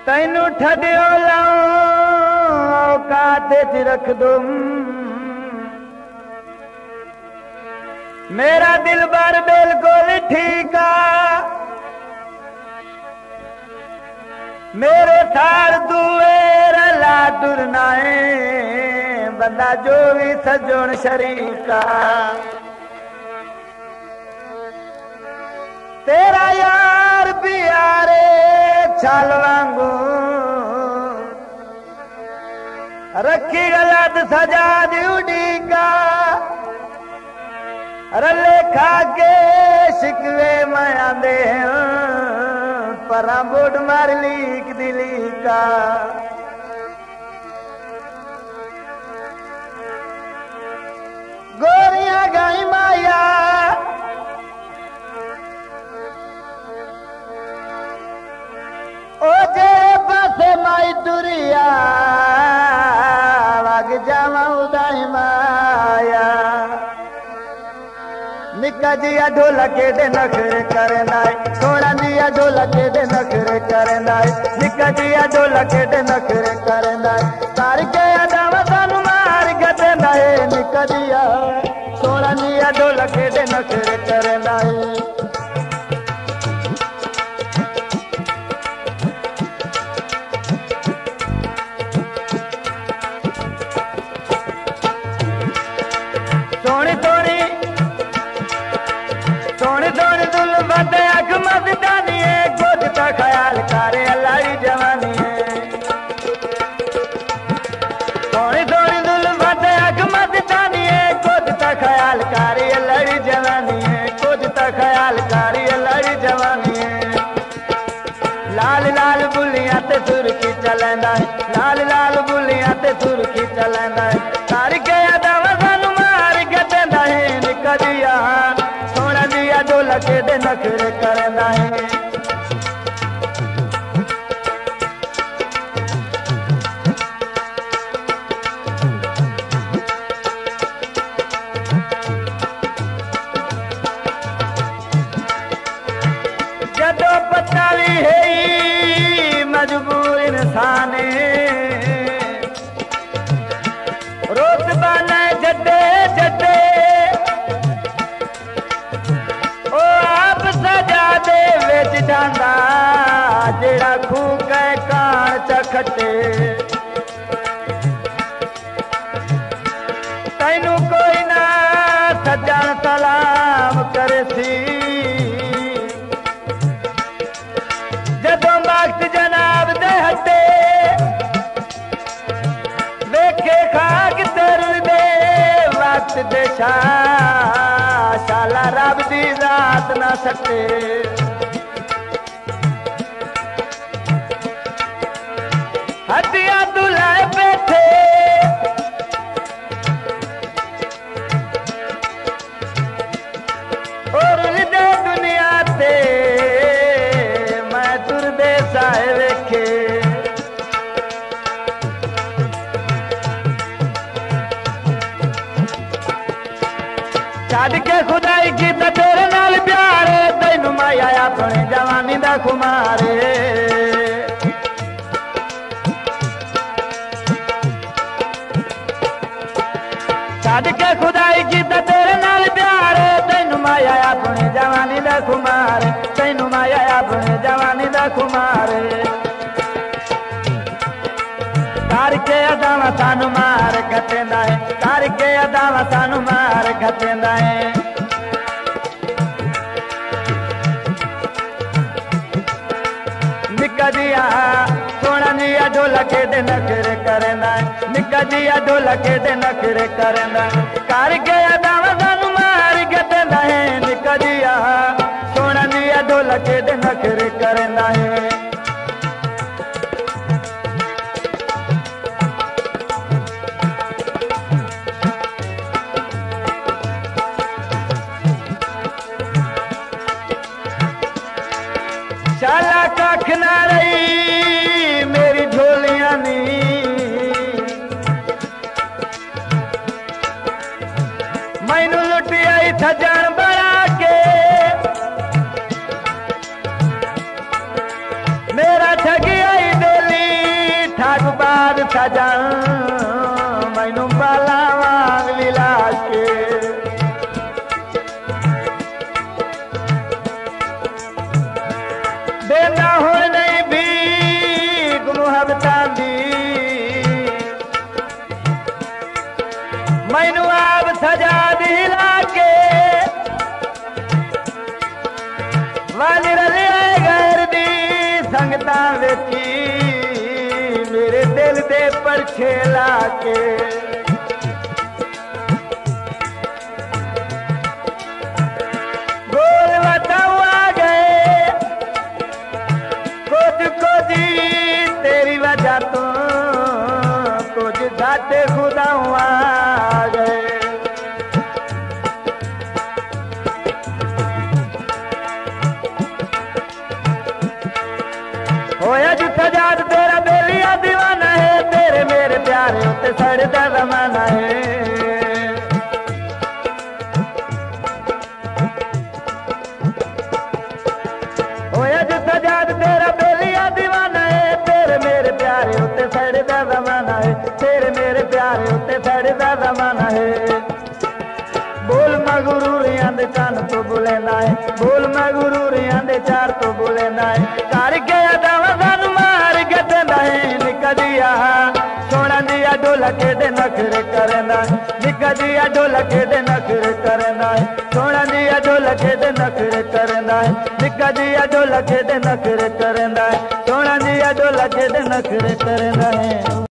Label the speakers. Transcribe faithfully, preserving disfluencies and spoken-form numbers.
Speaker 1: तैनू ठडियो लाऊं औकात च रख दूं मेरा दिल बार बिल्कुल ठीक आ मेरे थार दुए रला दुरनाए बंदा जो भी सजोन शरीका तेरा यार प्यारे छाल वांगू रखी गलत सजा दी उड़ीका रले खा के शिकवे मैं आंदे परा बोड मार लीक दिली का गोरियां गाई माया ओ जे पासे माई दुरिया वग जावा उदाई माया निका जिया ढोलके दे नखरे करना सोना जिया ढोलके दे नखरे करना निका जिया ढोलके दे नखरे करना तार के अदावा सानू मार गते नाए निका जिया सोना जिया ढोलके दे नखरे करना सोनी सोनी सोनी सोनी दुल बदे अख मस्तानी है कुछ तो ख्याल करे अल्लाह जवानी है सोनी सोनी दुल बदे अख मस्तानी है कुछ तो ख्याल करे अल्लाह जवानी है कुछ तो ख्याल करे अल्लाह जवानी है लाल लाल बुलियां ते सुरखी चलना है लाल लाल बुलियां ते सुरखी चलना है तार के अदावा सानू मार के देंदा है निका जिया सोना जिया ढोलके दे नखरे करना है जदों पता भी है मजबूर इंसान रोज बने जड्डे जड्डे ओ आप सजा दे विच जांदा जेड़ा खूह के कान चखटे तैनू कोई ना सज्जन सलाम करे सी जदों वक्त जनाब दे हटे वेखे खाक तर दे वक्त दे शाला रब दी रात ना सटे हड्डियां दुलाए बैठे और दे दुनिया ते मैं तुरदे साए वेखे छड़ के खुदाई की तेरे नाल प्यार तैनू माया अपनी जवानी दा खुमारे छड़ के खुदाई की तेरे नाल प्यार तैनू माया अपनी जवानी दा खुमारे तैनू माया अपनी जवानी दा खुमारे तार के अदावा सानू मार गतेंदा है तार के अदावा सानू मार गतेंदा है निका जिया सोना जिया ढोलके दे नखरे करना निका जिया ढोलके दे नखरे करना कर के अदावा सानू मार गतेंदा है निका जिया सोना जिया ढोलके दे नखरे करना है शाला कख ना रही मेरी ढोलियां नी मैनू लुट आई सजन बड़ा के मेरा ठगी आई दिल सजा मैनू बाला वांग लिला के देना हो नहीं भीख मुहब्बतां दी मैनू आप सजा दिला के वाली रली गैर दी संगतां वेची मेरे दिल दे पर खेला के बोल बताओ आ गए कुछ कुछ तेरी वजह तो कुछ घाटे खुदा आ गए होया जिथा जात तेरा बेलिया दीवाना है तेरे मेरे प्यारे उत्ते सड़दा जमाना है होया जिथा जात तेरा बेलिया दीवाना है तेरे मेरे प्यारे उत्ते सड़दा जमाना है तेरे मेरे प्यारे उत्ते सड़दा जमाना है बोल मगरूरियां दे कान तो बुलेंदा है बोल मगरूरियां दे चार तो बुलेंदा है कर गया दावा सन मार के देंदा है निका दिया सोना दिया ढोला के दे नखरे करना निका दिया ढोला के दे नखरे करना है सोना दिया ढोला के दे नखरे करना है निका दिया ढोला के दे नखरे करना है सोना दिया ढोला के दे नखरे करना है।